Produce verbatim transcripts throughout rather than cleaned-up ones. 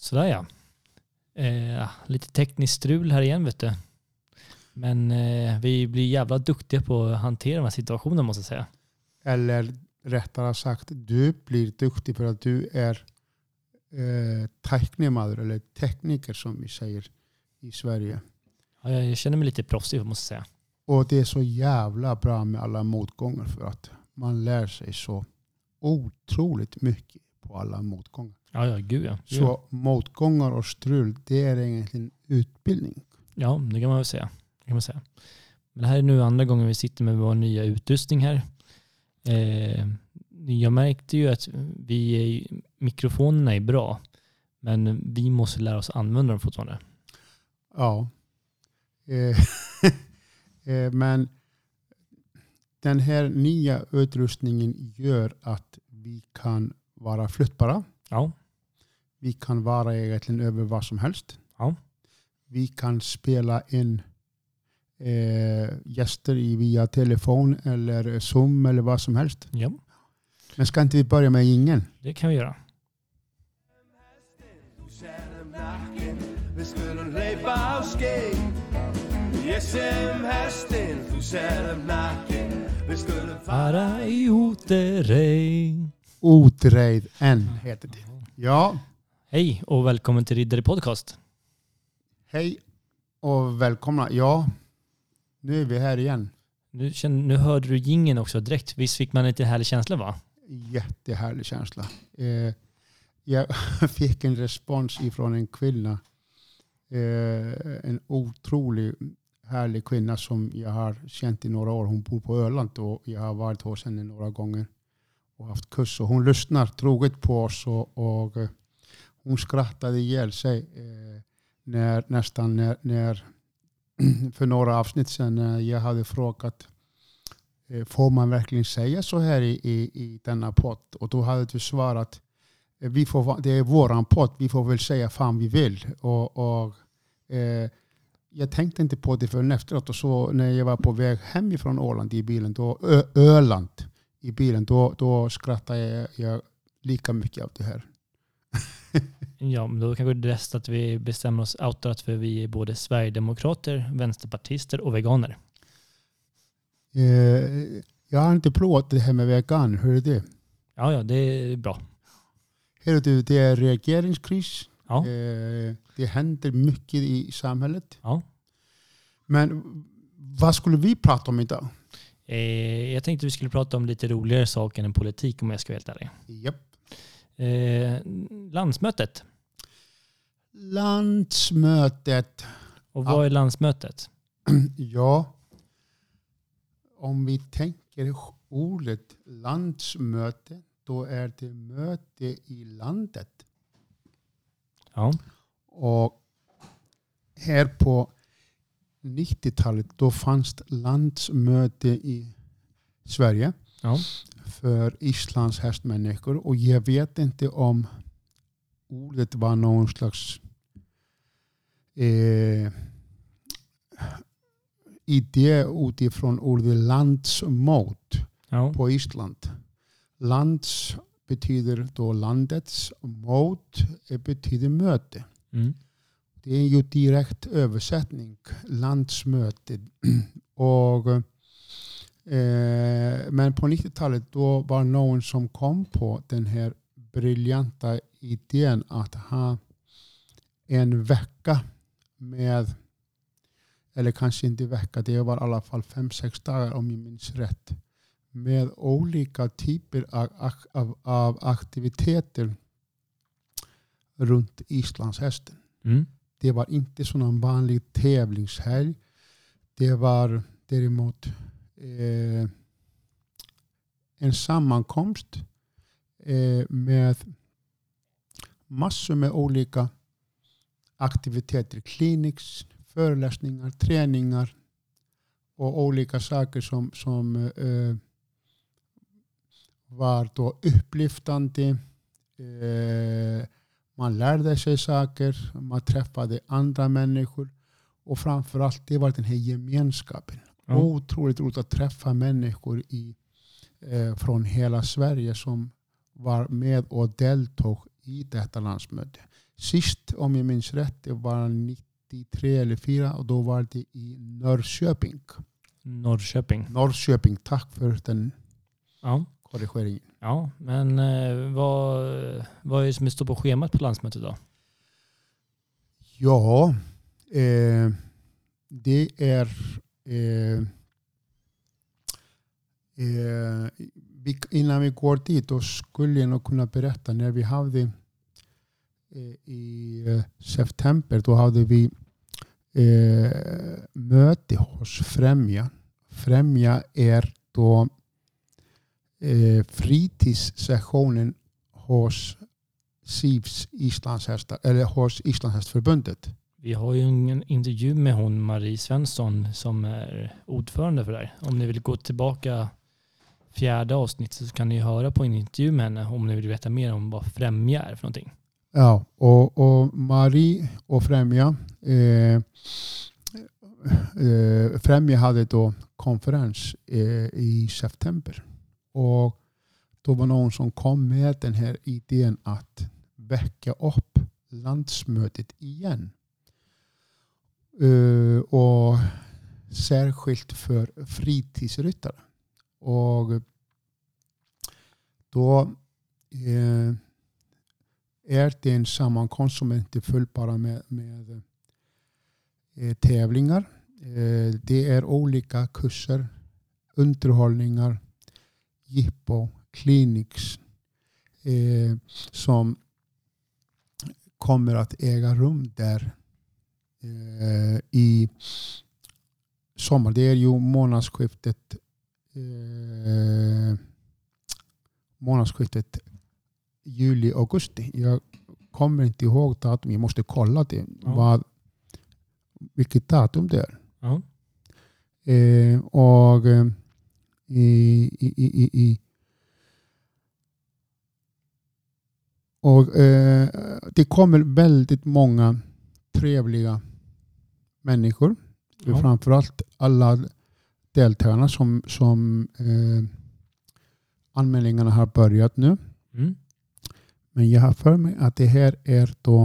Sådär ja. Eh, lite tekniskt strul här igen vet du. Men eh, vi blir jävla duktiga på att hantera de här situationerna måste jag säga. Eller rättare sagt, du blir duktig för att du är eh, tekniker eller tekniker som vi säger i Sverige. Ja, jag känner mig lite proffsig måste jag säga. Och det är så jävla bra med alla motgångar för att man lär sig så otroligt mycket på alla motgångar. Ja, ja, gud ja. Gud. Så motgångar och strul, det är egentligen utbildning. Ja, det kan man väl säga. Det kan man säga. Men det här är nu andra gången vi sitter med vår nya utrustning här. Eh, jag märkte ju att vi är, mikrofonerna är bra. Men vi måste lära oss använda dem fortfarande. Ja. Eh, eh, men den här nya utrustningen gör att vi kan vara flyttbara. Ja. Vi kan vara egentligen över vad som helst. Ja. Vi kan spela in eh, gäster i via telefon eller Zoom eller vad som helst. Ja. Men ska inte vi börja med ingen? Det kan vi göra. Vi skulle leva av skej. Jesem hästen, du ser nacken. Vi skulle Fara i Oterej. Otrejd än heter det. Ja. Hej och välkommen till Riddare Podcast. Hej och välkomna. Ja, nu är vi här igen. Nu, känner, nu hörde du jingeln också direkt. Visst fick man inte en härlig känsla va? Jättehärlig känsla. Eh, jag fick en respons ifrån en kvinna. Eh, en otrolig härlig kvinna som jag har känt i några år. Hon bor på Öland och jag har varit hos henne några gånger och haft kurs. Och hon lyssnar troget på oss och, och eh, hon skrattade ihjäl sig eh, när, nästan när, när för några avsnitt sedan när jag hade frågat eh, får man verkligen säga så här i, i, i denna podd? Och då hade du svarat eh, vi får, det är våran podd, vi får väl säga fan vi vill. Och, och eh, jag tänkte inte på det förrän efteråt och så när jag var på väg hemifrån Åland i bilen, då, Ö, Öland i bilen, då, då skrattade jag, jag lika mycket av det här. Ja, men då kanske det är bäst att vi bestämmer oss outat för vi är både sverigedemokrater, vänsterpartister och veganer. Eh, jag har inte provat det här med vegan, hur är det? Ja, ja, det är bra. Hör du, det är regeringskris. Ja. Eh, det händer mycket i samhället. Ja. Men vad skulle vi prata om idag? Eh, jag tänkte vi skulle prata om lite roligare saker än politik om jag ska vara helt ärlig. Japp. Eh, landsmötet. Landsmötet. Och vad Ja. är landsmötet? Ja. Om vi tänker ordet landsmöte, då är det möte i landet. Ja. Och här på nittiotalet då fanns landsmöte i Sverige. Ja. För Islands hästmänniskor. Och jag vet inte om ordet var någon slags eh, idé utifrån ordet landsmöte Ja. på Island. Lands betyder då landets, mot betyder möte. Mm. Det är ju direkt översättning, landsmöte. och Eh, men på nittiotalet då var någon som kom på den här briljanta idén att ha en vecka med, eller kanske inte vecka, det var i alla fall fem, sex dagar om jag minns rätt, med olika typer av, av, av aktiviteter runt islandshästen. Mm. Det var inte sån en vanlig tävlingshelg. Det var däremot Eh, en sammankomst eh, med massor med olika aktiviteter, kliniks, föreläsningar, träningar och olika saker som, som eh, var då upplyftande. Eh, man lärde sig saker, man träffade andra människor och framförallt det var den här gemenskapen. Ja. Otroligt roligt att träffa människor i, eh, från hela Sverige som var med och deltog i detta landsmöte. sist, om jag minns rätt, det var nittiotre eller fyra och då var det i Norrköping. Norrköping. Norrköping, tack för den Ja. korrigeringen. Ja, men eh, vad, vad är det som står på schemat på landsmötet då? Ja, eh, det är eh, eh, vi, innan vi går dit då skulle jag nog kunna berätta när vi hade eh, i eh, september då hade vi eh, möte hos Främja. Främja är då eh, fritidssessionen hos S I Vs Islandshästar eller hos Islandshästförbundet. Vi har ju en intervju med hon Marie Svensson som är ordförande för det här. Om ni vill gå tillbaka fjärde avsnittet så kan ni höra på en intervju med henne om ni vill veta mer om vad Främja är för någonting. Ja, och, och Marie och Främja eh, eh, Främja hade då konferens eh, i september och då var någon som kom med den här idén att väcka upp landsmötet igen. Uh, och särskilt för fritidsryttare. Och då uh, är det en sammankomst som inte följer bara med, med uh, tävlingar. Uh, det är olika kurser, underhållningar, jippo, clinics uh, som kommer att äga rum där eh, i sommar. Det är ju månadsskiftet eh, månadsskiftet juli-augusti. Jag kommer inte ihåg datum. Jag måste kolla det. Ja. Vad, vilket datum det är. Ja. Eh, och eh, i, i, i, i Och eh, det kommer väldigt många trevliga människor. Ja. Framförallt alla deltagarna som, som eh, anmälningarna har börjat nu. Mm. Men jag har för mig att det här är då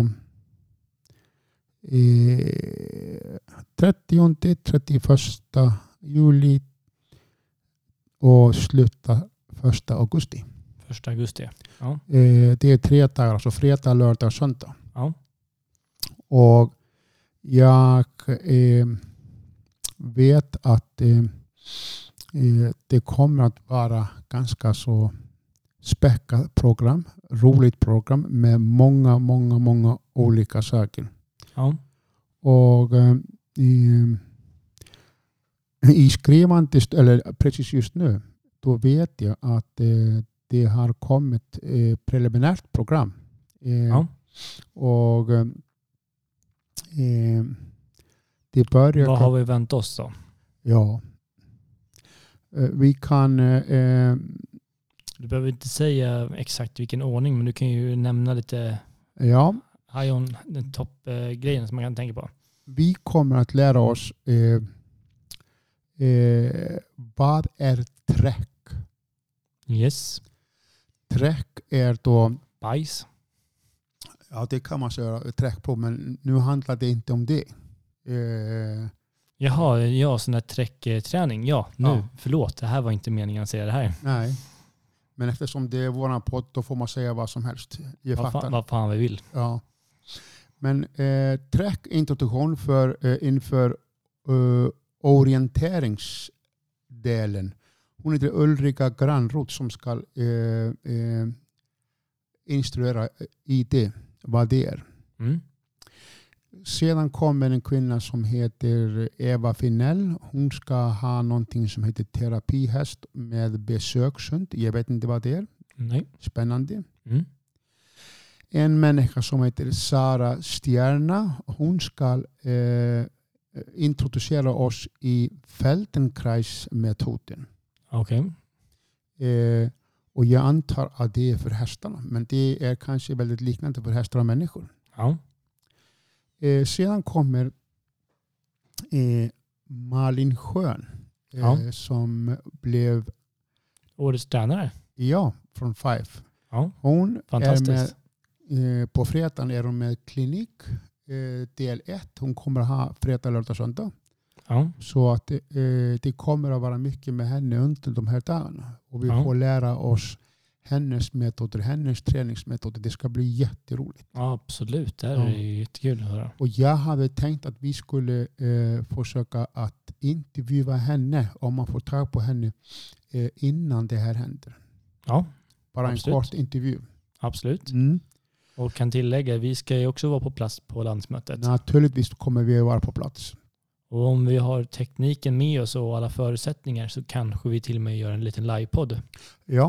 eh, trettionde till trettioförsta juli och slutar första augusti. Första augusti. Ja. Eh, det är tre dagar, alltså fredag, lördag och söndag. Ja. Och jag eh, vet att eh, eh, det kommer att vara ganska så späckat program, roligt program med många, många, många olika saker. Ja. Och eh, i, i skrivandet, eller precis just nu, då vet jag att eh, det har kommit eh, preliminärt program. Eh, Ja. Och eh, det börjar... Vad har vi väntat oss då? Ja. Eh, vi kan... Eh, Du behöver inte säga exakt vilken ordning, men du kan ju nämna lite ja. high on, den toppgrejen som man kan tänka på. Vi kommer att lära oss eh, eh, vad är träck? Yes. Träck är då... Bajs. Ja, det kan man säga träck på, men nu handlar det inte om det. Eh, Jaha, ja, sån där träckträning. Ja, nu. Ja. Förlåt, det här var inte meningen att säga det här. nej. Men eftersom det är våran podd, då får man säga vad som helst. Jag Vad fattar. fan, vad fan vi vill. Ja. Men eh, träck introduktion för, eh, inför eh, orienteringsdelen. Hon heter Ulrika Granroth som ska eh, eh, instruera i det, vad det är. Mm. Sedan kommer en kvinna som heter Eva Finell. Hon ska ha någonting som heter terapihäst med besökshund. Jag vet inte vad det är. Nej. Spännande. Mm. En människa som heter Sara Stjärna. Hon ska eh, introducera oss i Feldenkrais-metoden. Okej. Eh, och jag antar att det är för hästarna. Men det är kanske väldigt liknande för hästar och människor. Ja. Eh, sedan kommer eh, Malin Schön eh, Ja. som blev Årets tränare. ja, från Five. Ja. Hon är Fantastiskt. med Eh, på fredagen är hon med klinik. Eh, del ett. Hon kommer att ha fredag, lördag, söndag. Ja. Så att eh, det kommer att vara mycket med henne under de här dagarna. Och vi Ja. får lära oss hennes metoder, hennes träningsmetoder. Det ska bli jätteroligt. Ja, absolut. Det här Ja. är jättekul att höra. Och jag hade tänkt att vi skulle eh, försöka att intervjua henne, om man får tag på henne, eh, innan det här händer. Ja, Bara absolut. en kort intervju. absolut. Mm. Och kan tillägga, vi ska ju också vara på plats på landsmötet. Naturligtvis kommer vi att vara på plats. Och om vi har tekniken med oss och alla förutsättningar så kanske vi till och med gör en liten livepodd. Ja.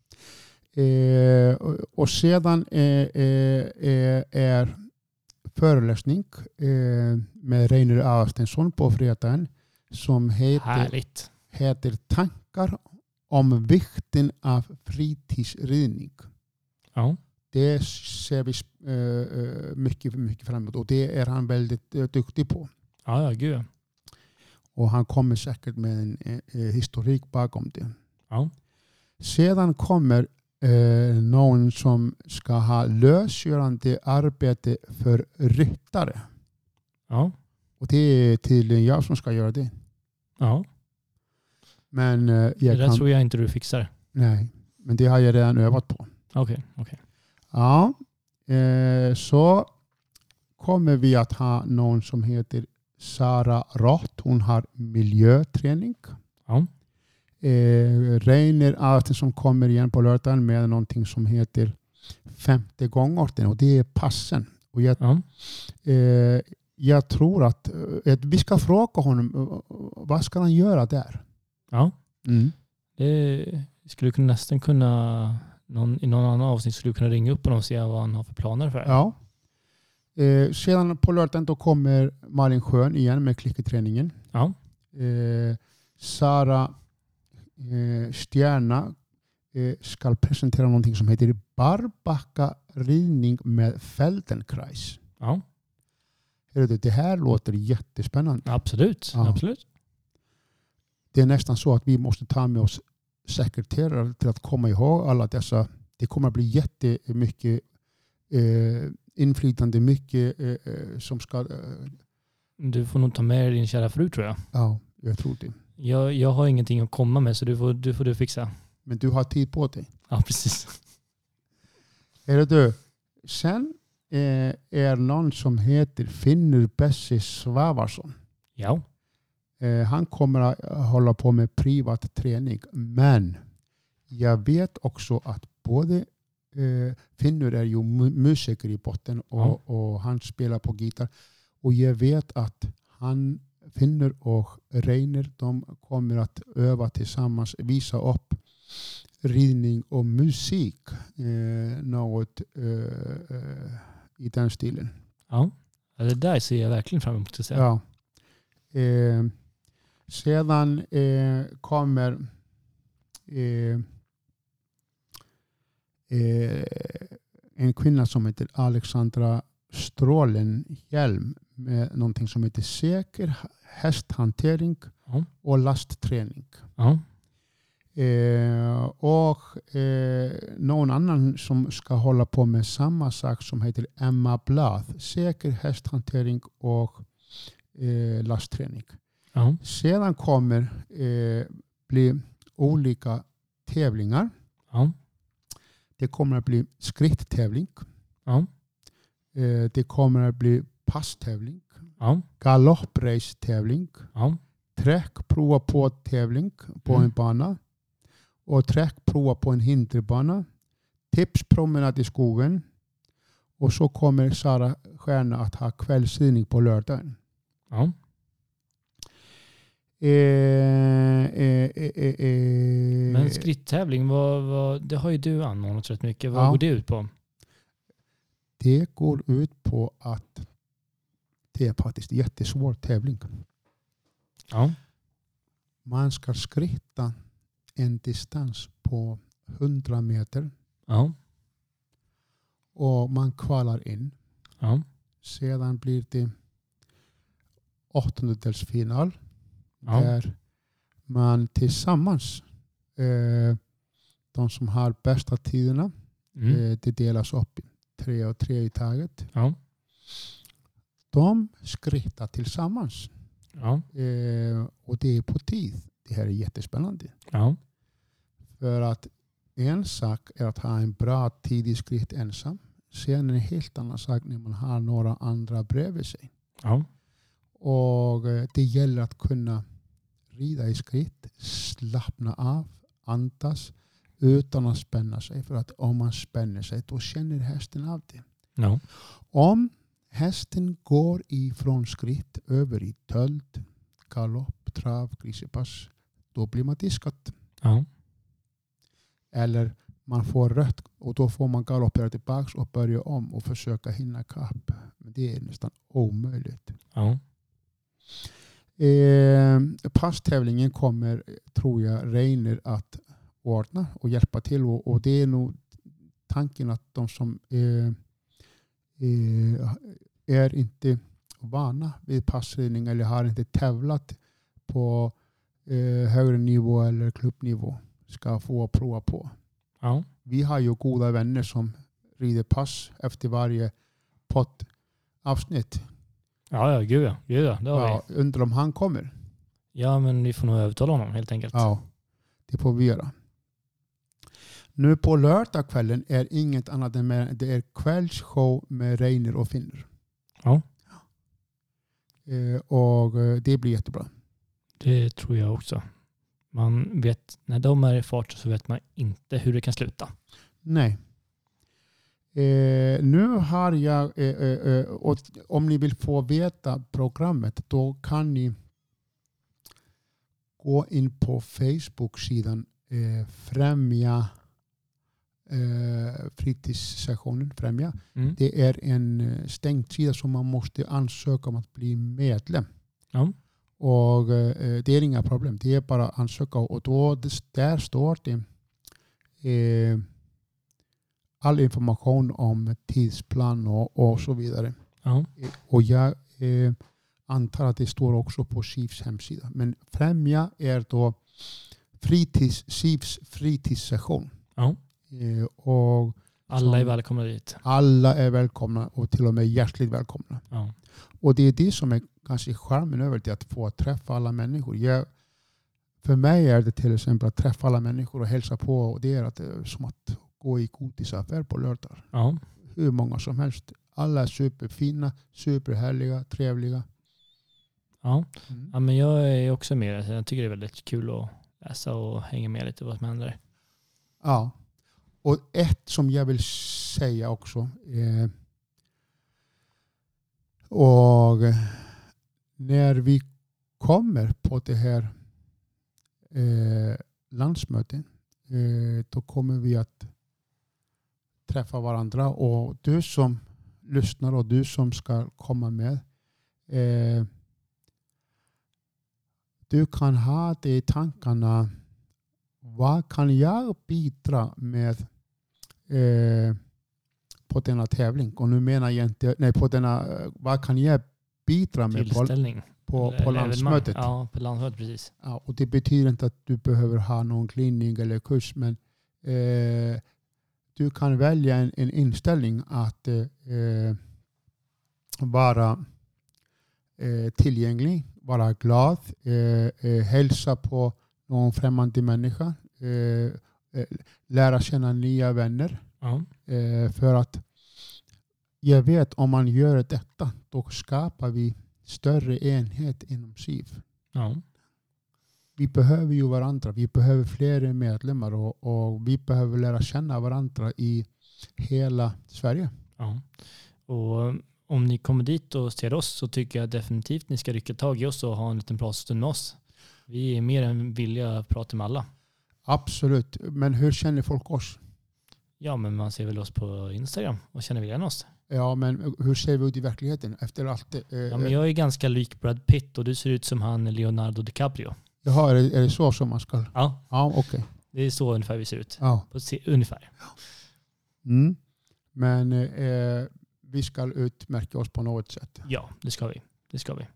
Eh, och, och sedan eh, eh, är föreläsning eh, med Reiner Aarstensson på fredagen som heter, Härligt. heter Tankar om vikten av fritidsridning. Ja, Det ser vi eh, mycket, mycket fram emot och det är han väldigt eh, duktig på. ja, ja gud. Och han kommer säkert med en eh, historik bakom det. Ja, Sedan kommer eh, någon som ska ha lösgörande arbete för ryttare. ja, Och det är tydligen jag som ska göra det. ja. Men, eh, jag Det där kan, tror jag inte du fixar. nej, men det har jag redan övat på. Okej, okej. Ja, eh, så kommer vi att ha någon som heter Sara Roth. Hon har miljöträning. Ja, Eh, Reiner Aarsten som kommer igen på lördagen med någonting som heter femte gångarten och det är passen. Och jag, ja. eh, jag tror att, eh, att vi ska fråga honom eh, vad ska han göra där? ja. Mm. Det skulle kunna nästan kunna, någon, i någon annan avsnitt skulle du kunna ringa upp honom och se vad han har för planer för det. Ja. Eh, sedan på lördagen då kommer Malin Schön igen med klickerträningen. Ja, Eh, Sara eh, Stjärna eh, ska presentera någonting som heter Barbacka ridning med Feldenkreis. ja. Det här låter jättespännande. Absolut. Ja. absolut. Det är nästan så att vi måste ta med oss sekreterare till att komma ihåg alla dessa. Det kommer att bli jättemycket eh, inflytande, mycket eh, som ska... Eh, Du får nog ta med dig din kära fru tror jag. ja, jag tror det. Jag, jag har ingenting att komma med så du får du, får du fixa. Men du har tid på dig. Ja, precis. Är det du? Sen eh, är någon som heter Finnur Bessi Svavarsson. Ja. Eh, han kommer att hålla på med privat träning. Men jag vet också att både eh, Finnur är ju mu- musiker i botten och, Ja. och han spelar på gitarr. Och jag vet att han, Finnur och Reiner, de kommer att öva tillsammans, visa upp ridning och musik. Eh, något eh, eh, i den stilen. Ja. Ja, det där ser jag verkligen fram emot att se. Ja. Eh, sedan eh, kommer eh, eh, en kvinna som heter Alexandra Strålenhjelm med någonting som heter säker hästhantering Ja. och lastträning. Ja. Eh, och eh, någon annan som ska hålla på med samma sak som heter Emma Blath. Säker hästhantering och eh, lastträning. Ja. Sedan kommer eh, bli olika tävlingar. Ja. Det kommer att bli skritttävling. Ja. Eh, det kommer att bli passtävling. Ja. Galopprace-tävling. Ja. Träckprova på tävling på Mm. en bana. Och träckprova på en hinderbana. Tipspromenad i skogen. Och så kommer Sara Stjärna att ha kvällsridning på lördagen. Ja. Eh, eh, eh, eh, eh. Men skritttävling, vad, vad, det har ju du anordnat rätt mycket. Vad Ja. går det ut på? Det går ut på att det är faktiskt en jättesvår tävling. Ja. Man ska skritta en distans på hundra meter Ja. och man kvalar in. Ja. Sedan blir det åttondelsfinal Ja. där man tillsammans, eh, de som har bästa tiderna, Mm. eh, det delas upp i tre och tre i taget. Ja. De skrittar tillsammans. Ja. Eh, och det är på tid. Det här är jättespännande. Ja. För att en sak är att ha en bra tidig skritt ensam. Sen är en helt annan sak när man har några andra bredvid sig. Ja. Och eh, det gäller att kunna rida i skritt, slappna av, andas utan att spänna sig. För att om man spänner sig då känner hästen av det. Ja. Om hästen går ifrån skritt över i töld, galopp, trav, grisepass, då blir man diskat. Ja. Eller man får rött och då får man galoppera tillbaka och börja om och försöka hinna kapp. Men det är nästan omöjligt. Ja. Eh, passtävlingen kommer, tror jag, Reiner att ordna och hjälpa till. Och, och det är nog tanken att de som eh, eh, är inte vana vid passridning eller har inte tävlat på eh, högre nivå eller klubbnivå ska få prova på. Ja. Vi har ju goda vänner som rider pass efter varje poddavsnitt. Ja, ja, gud ja. Gud ja, det har Ja, vi. undrar om han kommer. Ja, men vi får nog övertala honom helt enkelt. Ja, det får vi göra. Nu på lördagskvällen är inget annat än med, det är kvällsshow med Reiner och Finner. Ja. Eh, och eh, det blir jättebra. Det tror jag också. Man vet, när de är i fart så vet man inte hur det kan sluta. Nej. Eh, nu har jag, eh, eh, och om ni vill få veta programmet då kan ni gå in på Facebook-sidan eh, Främja eh, fritidssessionen Främja. Mm. Det är en stängd sida som man måste ansöka om att bli medlem. Ja. Och eh, det är inga problem. Det är bara att ansöka och då där står det eh, all information om tidsplan och, och så vidare. Ja. Och jag eh, antar att det står också på S I Fs hemsida. Men Främja är då fritids, S I Fs fritidssession. Ja. Eh, och Alla är välkomna dit. alla är välkomna och till och med hjärtligt välkomna. Ja. Och det är det som är kanske charmen över det, att få träffa alla människor. Jag, för mig är det till exempel att träffa alla människor och hälsa på. Och det är att det är som att gå i godisaffär på lördag. Ja. Hur många som helst. Alla är superfina, superhärliga, trevliga. Ja. Mm. Ja, men jag är också med. Jag tycker det är väldigt kul att läsa och hänga med lite vad som händer. Ja. Och ett som jag vill säga också. Eh, och när vi kommer på det här eh, landsmötet eh, då kommer vi att träffa varandra. Och du som lyssnar och du som ska komma med eh, du kan ha det i tankarna. Vad kan jag bidra med eh, på denna tävling? Och nu menar jag inte, nej, på denna, vad kan jag bidra med på, Tillställning. på, Eller- på eller landsmötet? evenemang. Ja, på landsmötet precis. Ja, och det betyder inte att du behöver ha någon klinik eller kurs, men eh, du kan välja en, en inställning att eh, vara eh, tillgänglig, vara glad, eh, eh, hälsa på någon främmande människa, eh, eh, lära känna nya vänner. Ja. Eh, för att jag vet om man gör detta då skapar vi större enhet inom S I F. Ja. Vi behöver ju varandra. Vi behöver fler medlemmar och, och vi behöver lära känna varandra i hela Sverige. Ja. Och om ni kommer dit och ser oss så tycker jag definitivt ni ska rycka tag i oss och ha en liten pratstund med oss. Vi är mer än villiga att prata med alla. Absolut. Men hur känner folk oss? Ja, men man ser väl oss på Instagram och känner väl igen oss. Ja, men hur ser vi ut i verkligheten efter allt? Eh, Ja, men jag är ganska lik Brad Pitt och du ser ut som han Leonardo DiCaprio. Jaha, är det, är det så som man ska? Ja, Ja, okej. Okay. det är så ungefär vi ser ut. Ja. På se, ungefär. Mm. Men eh, vi ska utmärka oss på något sätt. Ja, det ska vi. Det ska vi.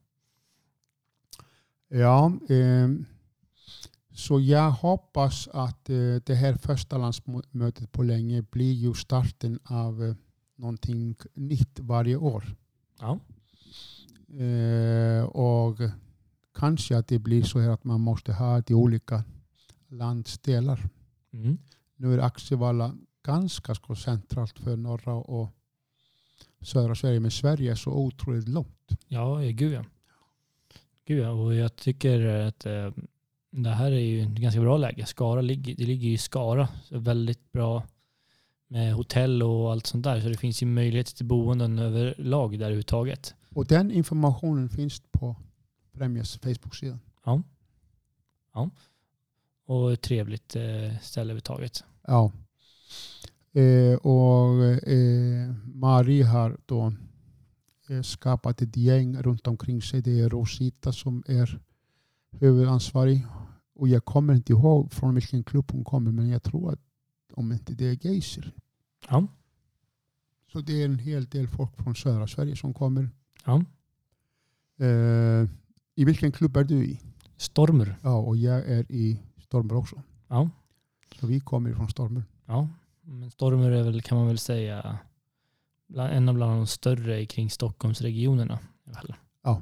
Ja, eh, så jag hoppas att eh, det här första landsmötet på länge blir ju starten av någonting nytt varje år. Ja. Eh, och kanske att det blir så här att man måste ha de olika landsdelar. Mm. Nu är Axevalla ganska så centralt för norra och södra Sverige, men Sverige är så otroligt långt. Ja, gud ja. Gud ja, och jag tycker att eh, det här är ju ett ganska bra läge. Skara ligger, det ligger i Skara, så väldigt bra med hotell och allt sånt där. Så det finns ju möjlighet till boenden överlag där överhuvudtaget. Och den informationen finns på Främjas Facebook-sida. Ja. Ja. Och ett trevligt eh, ställe överhuvudtaget. Ja. Eh, och eh, Marie har då eh, skapat ett gäng runt omkring sig. Det är Rosita som är huvudansvarig. Och jag kommer inte ihåg från vilken klubb hon kommer, men jag tror att om inte det är Geiser. Ja. Så det är en hel del folk från södra Sverige som kommer. Ja. Eh, I vilken klubb är du i? Stormer. Ja, och jag är i Stormer också. Ja. Så vi kommer från Stormer. Ja. Men Stormer är väl, kan man väl säga, en av bland de större kring Stockholmsregionerna. Ja.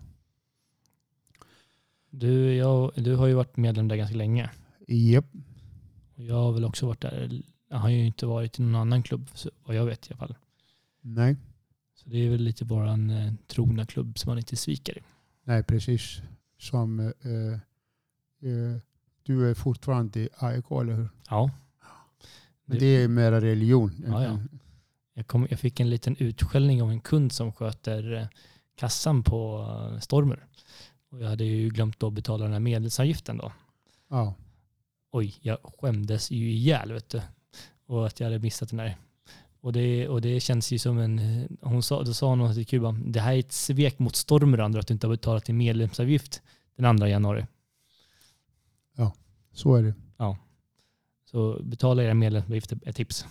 Du, jag, du har ju varit medlem där ganska länge. Japp. Och jag har väl också varit där. Jag har ju inte varit i någon annan klubb, så vad jag vet i alla fall. Nej. Så det är väl lite bara en eh, trogna klubb som man inte sviker i. Nej, precis. Som eh, eh, du är fortfarande i A I K, eller hur? Ja. Men det är mera religion. Ja, ja. Jag, kom, jag fick en liten utskällning av en kund som sköter eh, kassan på eh, Stormer. Och jag hade ju glömt att betala den här medlemsavgiften då. Ja. Oj, jag skämdes ju ihjäl, vet du. Och att jag hade missat den här. Och det, och det känns ju som en... Hon sa, då sa hon till Kuba, det här är ett svek mot Stormer andra att du inte har betalat din medlemsavgift den andra januari. Ja, så är det. Ja. Så betala era medlemsavgift är ett tips.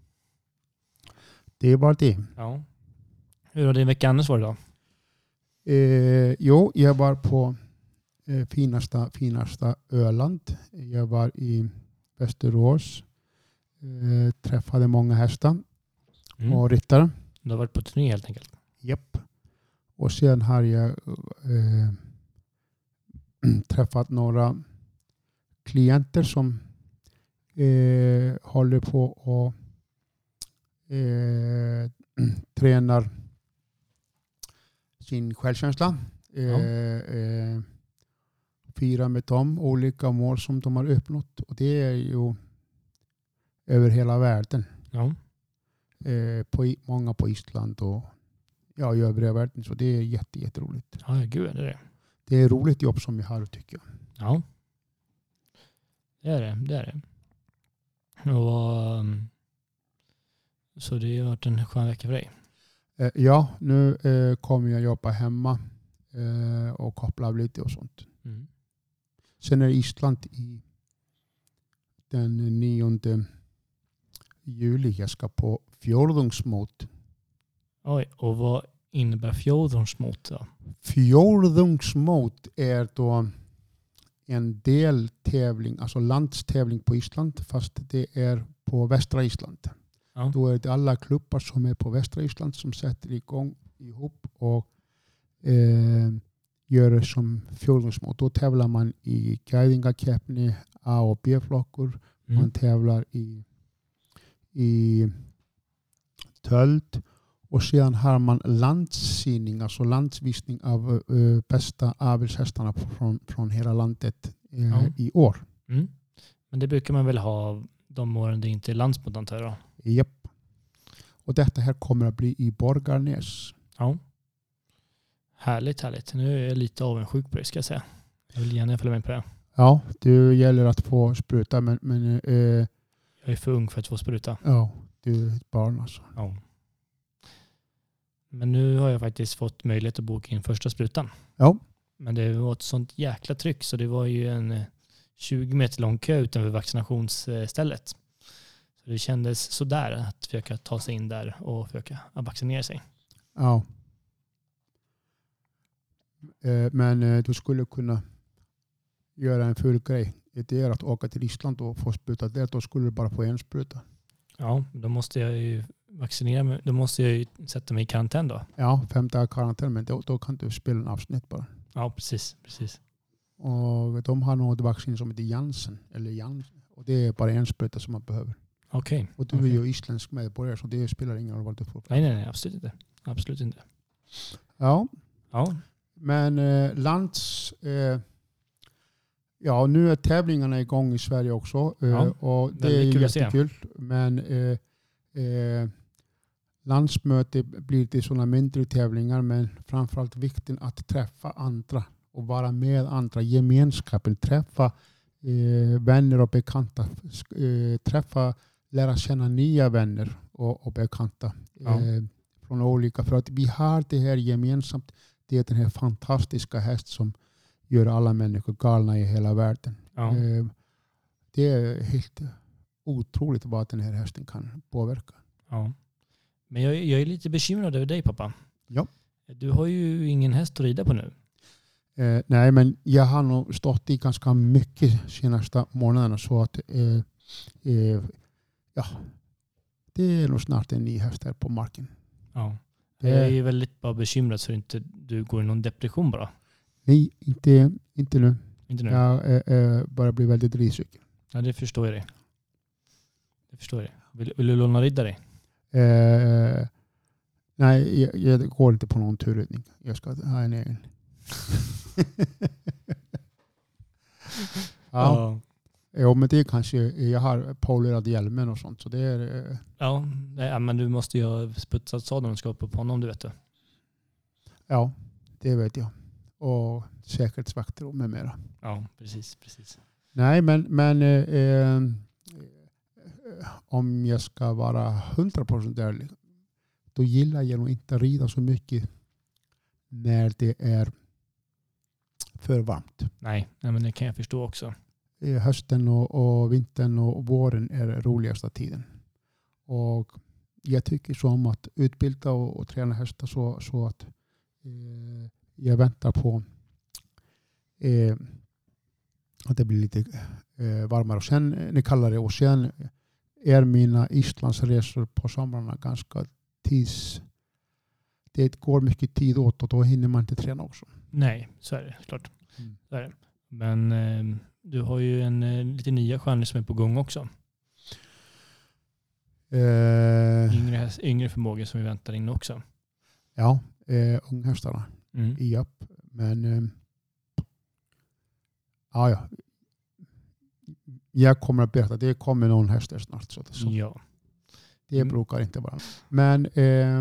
Det är bara det. Ja. Hur har din vecka annars varit då? Eh, jo, jag var på eh, finaste, finaste Öland. Jag var i Västerås. Eh, träffade många hästar Mm. och ryttare. Du har varit på turné helt enkelt. Japp. Och sen har jag eh, träffat några klienter som eh, håller på och eh, tränar sin självkänsla. Eh, Ja. eh, firar med dem olika mål som de har uppnått. Och det är ju över hela världen. Ja. Eh, på, många på Island och ja, i övriga världen. Så det är jätte, jätteroligt. Ja, gud, det är det. Det är ett roligt jobb som jag har, tycker jag. Ja. Det är det, det är det. Och, um, så det har varit en skön vecka för dig. Eh, ja, nu eh, kommer jag jobba hemma eh, och koppla av lite och sånt. Mm. Sen är Island i den nionde juli. Jag ska på fjorðungsmót. Oj, och vad innebär fjorðungsmót då? Fjorðungsmót är då en deltävling, alltså landstävling på Island, fast det är på västra Island. Ja. Då är det alla klubbar som är på västra Island som sätter igång ihop och eh, gör det som fjorðungsmót. Då tävlar man i guidingakeppni, A- och B-flockor. Mm. Man tävlar i, i tölt. Och sedan har man landssyning, alltså landsvisning av uh, bästa avelshästarna från, från hela landet uh, Ja. i år. Mm. Men det brukar man väl ha de åren det inte är landsmot då? Japp. Och detta här kommer att bli i Borgarnäs. Ja. Härligt, härligt. Nu är jag lite avundsjuk på det, ska jag säga. Jag vill gärna följa med på det. Ja, det gäller att få spruta, men, men uh, Jag är för ung för att få spruta. ja, du är ett barn alltså. Ja. Men nu har jag faktiskt fått möjlighet att boka in första sprutan. Ja. Men det var ett sånt jäkla tryck så det var ju en tjugo meter lång kö utanför vaccinationsstället. Så det kändes sådär att försöka ta sig in där och försöka vaccinera sig. Ja. Uh, men uh, du skulle kunna göra en full grej. Det är att åka till Island och få spruta där. Då skulle du bara få en spruta. Ja, då måste jag ju vaccinera mig, då måste jag ju sätta mig i karantän då. Ja, fem dagar karantän, men då, då kan du spela en avsnitt bara. Ja, precis. precis. Och de har något vaccin som heter Janssen. Eller Janssen. Och det är bara en spruta som man behöver. Okej. Okay. Och du okay. är ju isländsk medborgare, så det spelar ingen roll vad du får. Nej, nej, nej. Absolut inte. Absolut inte. Ja. Ja. Men eh, lands... Eh, ja, nu är tävlingarna igång i Sverige också. Eh, Ja, och det är ju jättekul. Men eh, eh, landsmöte blir det sådana mindre tävlingar, men framförallt vikten att träffa andra och vara med andra, gemenskapen, träffa eh, vänner och bekanta, eh, träffa, lära känna nya vänner och, och bekanta Ja. eh, från olika, för att vi har det här gemensamt, det är den här fantastiska häst som gör alla människor galna i hela världen. Ja. Eh, det är helt otroligt vad den här hästen kan påverka. Ja. Men jag, jag är lite bekymrad över dig, pappa. Ja. Du har ju ingen häst att rida på nu. Eh, nej, men jag har nog stått i ganska mycket senaste månaderna, så att eh, eh, ja, det är nog snart en ny häst här på marken. Ja. Det- Jag är väldigt bara bekymrad så inte du går i någon depression bara. Nej, inte, inte nu. Inte nu. Jag eh, eh, börjar bli väldigt risig. Ja, det förstår jag det. Det förstår jag. Vill, vill du låna riddare? Eh, nej, jag, jag går inte på någon turridning. Jag ska ha en egen. ja. Ja, men det är kanske, jag har polerad hjälmen och sånt, så det är... Eh, Ja, nej, men du måste ju ha sputsat sadeln och skapa på honom, du vet det. ja, det vet jag. Och säkerhetsvakter och med mera. Ja, precis, precis. Nej, men, men eh, eh, om jag ska vara hundra procent ärlig, då gillar jag nog inte rida så mycket när det är för varmt. Nej, nej men det kan jag förstå också. Eh, Hösten och, och vintern och våren är roligaste tiden. Och jag tycker så om att utbilda och, och träna hästar så, så att eh, jag väntar på eh, att det blir lite eh, varmare. Och sen när det kallare, och sen är mina Islandsresor på somrarna ganska tids... Det går mycket tid åt och då hinner man inte träna också. Nej, så är det klart. Mm. Så är det. Men eh, du har ju en eh, lite nya stjärnor som är på gång också. Eh, Yngre, häst- yngre förmågor som vi väntar in också. ja, eh, unghästarna. Mm. Japp, men eh, ja, ja. Jag kommer att berätta, det kommer någon häst där snart. Så, så Ja. det Mm. brukar inte vara. Men eh,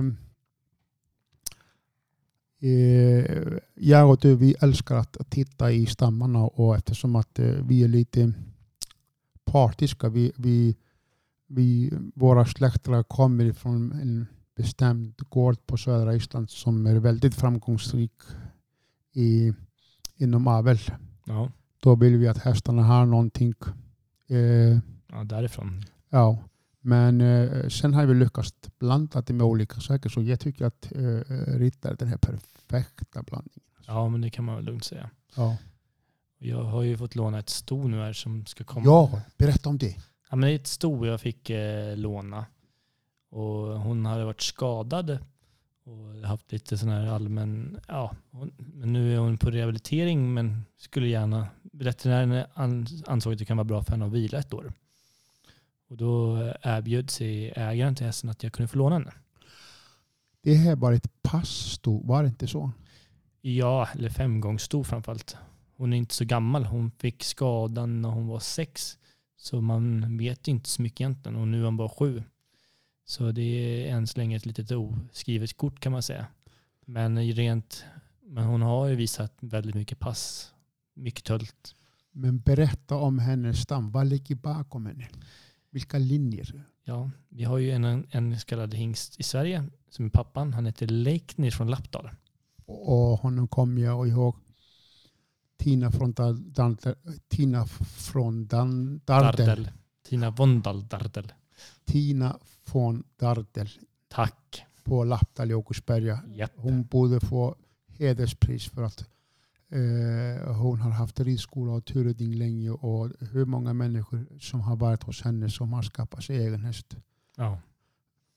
eh, jag och du, vi älskar att titta i stammarna, och eftersom att eh, vi är lite partiska, vi, vi, vi, våra släkter kommer från en bestämd gård på södra Island som är väldigt framgångsrik i, inom avel. Ja. Då vill vi att hästarna har någonting. Eh, Ja, därifrån. ja. Men eh, sen har vi lyckats blanda det med olika saker, så jag tycker att eh, Ritter är den här perfekta blandningen. Ja, men det kan man väl lugnt säga. Ja. Jag har ju fått låna ett sto nu här som ska komma. ja, berätta om det. Ja, men det är ett sto jag fick eh, låna. Och hon hade varit skadad och haft lite sån här allmän, ja, hon, men nu är hon på rehabilitering, men skulle gärna, veterinären ansåg att det kan vara bra för henne att vila ett år. Och då erbjöd sig ägaren till hästen att jag kunde få låna henne. Det här var ett passsto, var det inte så? Ja, eller femgångssto framförallt. Hon är inte så gammal. Hon fick skadan när hon var sex. Så man vet inte så mycket egentligen. Och nu är hon bara sju. Så det är än så länge ett litet oskrivet kort kan man säga. Men rent, men hon har ju visat väldigt mycket pass. Mycket tölt. Men berätta om hennes stam. Vad ligger bakom henne? Vilka linjer? Ja, vi har ju en, en så kallad hingst i Sverige som är pappan. Han heter Leiknir från Lappdal. Och honom kommer jag ihåg. Tina från Dardel. Tina från Dan, Dardel. Dardel. Tina Vondal Dardel. Tina från Dardel Tack. på Lappdal i Åkersberga. Japp. Hon borde få hederspris för att eh, hon har haft ridskola och turridning länge, och hur många människor som har varit hos henne som har skaffat sig egen häst. Ja.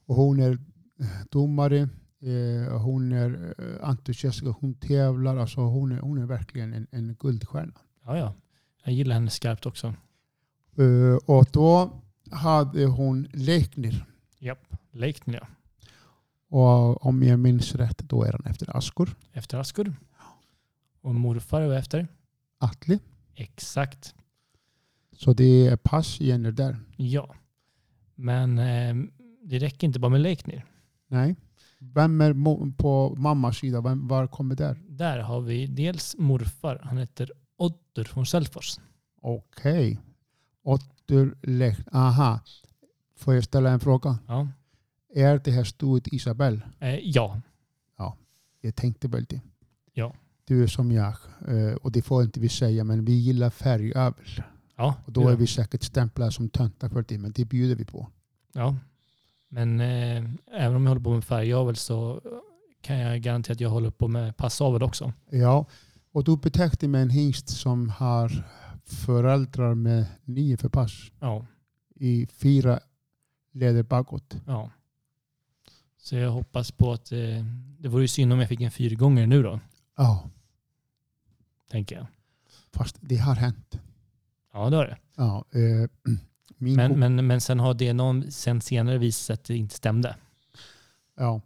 Och hon är domare, eh, hon är entusiastisk, hon tävlar. Alltså hon, är, hon är verkligen en, en guldstjärna. Ja, ja. Jag gillar henne skarpt också. Uh, och då hade hon Leiknir. Japp, Leiknir, ja. Och om jag minns rätt, då är han efter Askur. Efter Askur. Och morfar var efter? Atli. Exakt. Så det är passgener där. Ja. Men eh, det räcker inte bara med Leiknir. Nej. Vem är mo- på mammas sida? Vem, var kommer där? Där har vi dels morfar. Han heter Oddur från Selfors. Okej. Okay. Oddur Leiknir. Aha. Får jag ställa en fråga? Ja. Är det här stod Isabel? Eh, ja. Ja. Jag tänkte väl det. Ja. Du är som jag. Eh, och det får inte vi säga. Men vi gillar färgövel. Ja. Och då är vi säkert stämplade som töntar för det. Men det bjuder vi på. Ja. Men eh, även om jag håller på med färgavel så kan jag garantera att jag håller på med passavel också. Ja, och du betäckte med en hingst som har föräldrar med nio för pass. Ja. I fyra leder bakåt. Ja. Så jag hoppas på att eh, det vore ju synd om jag fick en fyrgångare nu då. Ja. Tänker jag. Fast det har hänt. Ja, det har det. Ja, eh, min Men, go- men, men sen har det någon sen senare visat att det inte stämde. ja.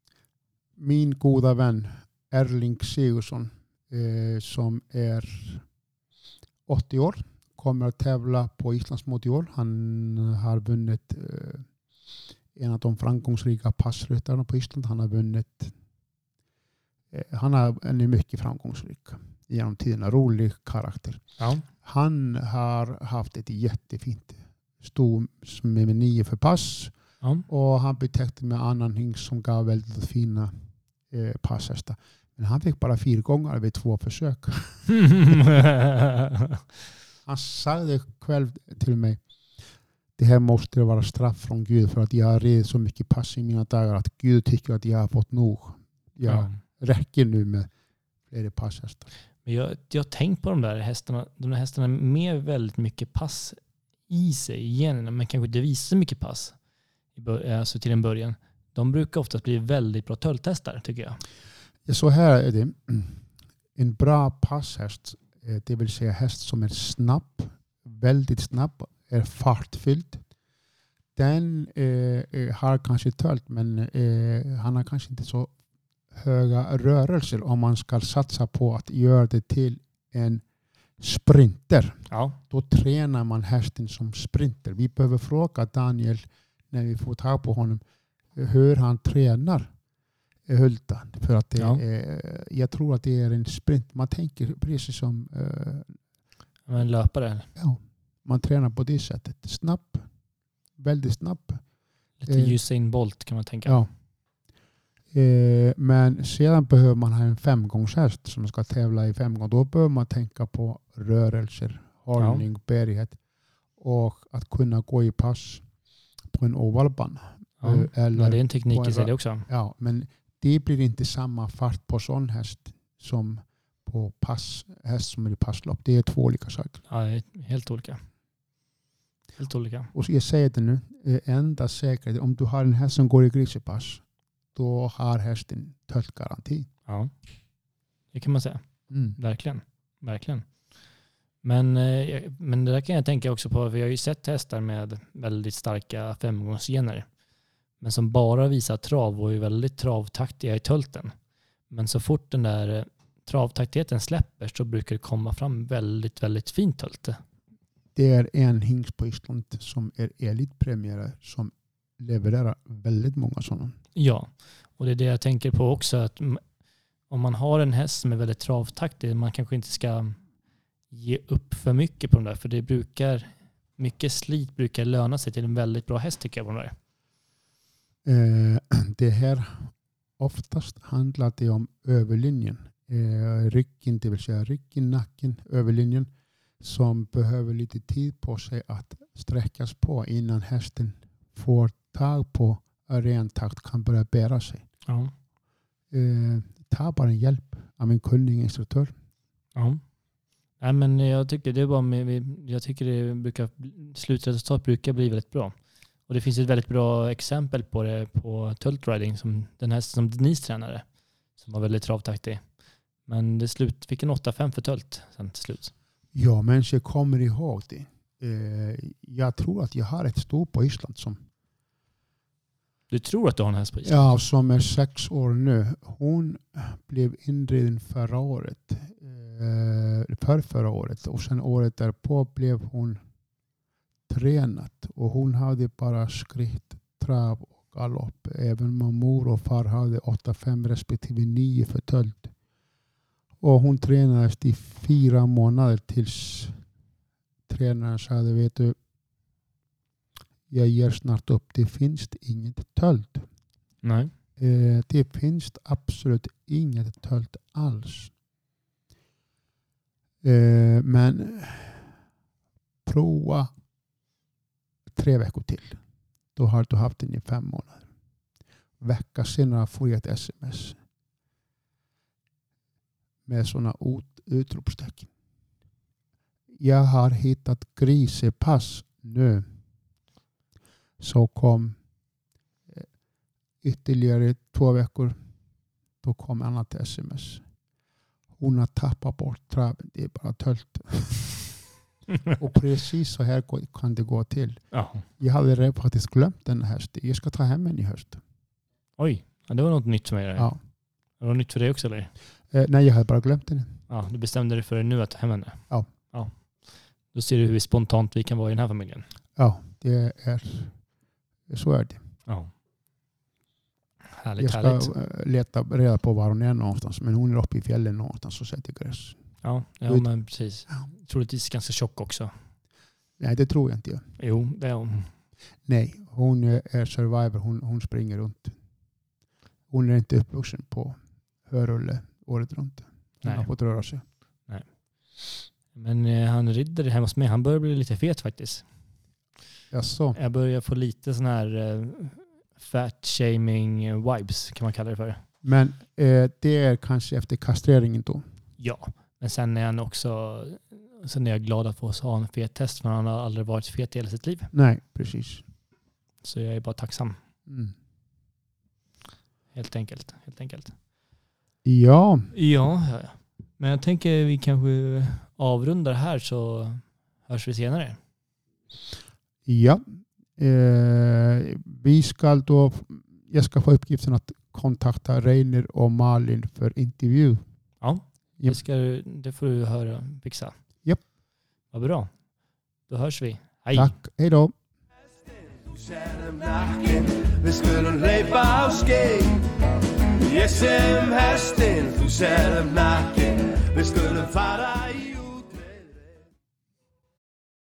Min goda vän Erling Sigurdsson eh, som är åttio år kommer att tävla på Islandsmót i år. Han har vunnit eh, en av de framgångsrika passryttarna på Island. Han har vunnit eh, han har en mycket framgångsrik genom tiden. Rolig karaktär. Ja. Han har haft ett jättefint sto med nio för pass. Ja. Och han betäckte med annan hingst som gav väldigt fina eh, passhästar. Men han fick bara fyra gånger vid två försök. Han sa det själv till mig. Det här måste vara straff från Gud för att jag har ridit så mycket pass i mina dagar att Gud tycker att jag har fått nog. Jag Ja. räcker nu med fler passhästar. Men jag, jag har tänkt på de där hästarna. De där hästarna med väldigt mycket pass i sig i generna, men kanske inte visar så mycket pass i bör, alltså till en början. De brukar ofta bli väldigt bra tulltestar tycker jag. Ja, så här är det. En bra passhäst, det vill säga häst som är snabb, väldigt snabb, är fartfylld. Den eh, har kanske tölt, men eh, han har kanske inte så höga rörelser om man ska satsa på att göra det till en sprinter. Ja. Då tränar man hästen som sprinter. Vi behöver fråga Daniel när vi får tag på honom hur han tränar Hulta. För att det Ja. är, jag tror att det är en sprint. Man tänker precis som uh, En löpare. ja, man tränar på det sättet. Snabb. Väldigt snabb. Lite Eh. Usain Bolt kan man tänka. Ja. Eh, men sedan behöver man ha en femgångshäst som ska tävla i femgång. Då behöver man tänka på rörelser, hållning, ja. bärighet och att kunna gå i pass på en ovalbana. Ja. Eh, eller ja, det är en teknik en, i sig det också. Ja, men det blir inte samma fart på sån häst som på pass, häst som är i passlopp. Det är två olika saker. Ja, det är helt olika. Helt olika. Och jag säger det nu, enda säkert, om du har en häst som går i grisepass, då har hästen töltgaranti. Ja, det kan man säga. Mm. Verkligen. Verkligen. Men, eh, men det där kan jag tänka också på. Vi har ju sett hästar med väldigt starka femgångsgener. Men som bara visar trav och är väldigt travtaktiga i tölten. Men så fort den där travtaktigheten släpper så brukar det komma fram väldigt, väldigt fint tölte. Det är en hingst på Island som är elitpremierare som levererar väldigt många sådana. Ja, och det är det jag tänker på också. Att om man har en häst som är väldigt travtaktig, man kanske inte ska ge upp för mycket på den där. För det brukar, mycket slit brukar löna sig till en väldigt bra häst tycker jag på den där. Eh, det här oftast handlar det om överlinjen. Eh, ryggen, det vill säga ryggen, nacken, överlinjen som behöver lite tid på sig att sträckas på innan hästen får tag på ren takt kan börja bära sig. Ja. Eh, ta bara en hjälp av en kunnig instruktör. Ja. Nej, men jag tycker det är bara med, jag tycker det brukar slutresultat brukar bli väldigt bra. Och det finns ett väldigt bra exempel på det på tultriding som den här som Denise tränare som var väldigt travtaktig. Men det slut fick en åtta fem för tult sen till slut. Ja, människor kommer ihåg det. Eh, jag tror att jag har ett stå på Island som Du tror att du har en häst på Island? Ja, som är sex år nu. Hon blev inreden förra året. Eh, för förra året. Och sen året därpå blev hon tränat. Och hon hade bara skritt, trav och galopp. Även mor och far hade åtta fem respektive nio för tölt. Och hon tränades i fyra månader tills tränaren sa, vet du, jag ger snart upp. Det finns inget tölt. Nej. Eh, det finns absolut inget tölt alls. Eh, men prova tre veckor till. Då har du haft den i fem månader. Vecka senare får jag ett sms med sådana ut- utropstecken. Jag har hittat grisepass nu. Så kom ytterligare två veckor. Då kom annat sms. Hon har tappat bort traven. Det är bara tölt. Och precis så här kan det gå till. Ja. Jag hade faktiskt glömt den här hösten. Jag ska ta hem en i höst. Oj, ja, det var något nytt för mig. Ja. Det var nytt för dig också eller? Eh, nej, jag hade bara glömt den. Ja, du bestämde dig för nu att ta hem henne? Ja. Ja. Då ser du hur spontant vi kan vara i den här familjen. Ja, det är så är det. Ja. Härligt, Jag ska härligt. leta reda på var hon är någonstans. Men hon är uppe i fjällen någonstans och sätter gräs. Ja, ja men precis. Troligtvis ganska tjock också. Nej, det tror jag inte. Jo, det är hon. Nej, hon är survivor. Hon, hon springer runt. Hon är inte uppvuxen på hörrulle året runt. Hon Nej. har fått röra sig. Nej. Men eh, han riddare hemma hos mig, han börjar bli lite fet faktiskt. Jaså? Jag börjar få lite sån här eh, fat shaming vibes kan man kalla det för. Men eh, det är kanske efter kastreringen då? Ja, men sen är han också, sen är jag glad att få ha en fet test för han har aldrig varit fet i hela sitt liv. Nej, precis. Så jag är bara tacksam. Mm. Helt enkelt, helt enkelt. Ja. Ja, ja, ja. Men jag tänker vi kanske avrundar här så hörs vi senare. Ja. Eh, vi ska då, jag ska få uppgiften att kontakta Reiner och Malin för intervju. Ja, det, Japp. ska, det får du höra fixa. Japp. Vad bra. Då hörs vi. Hej. Tack, hej då. Vi skulle leipa á skeið. Ég sem hestinn, þú selum nakkinn. Við skulum fara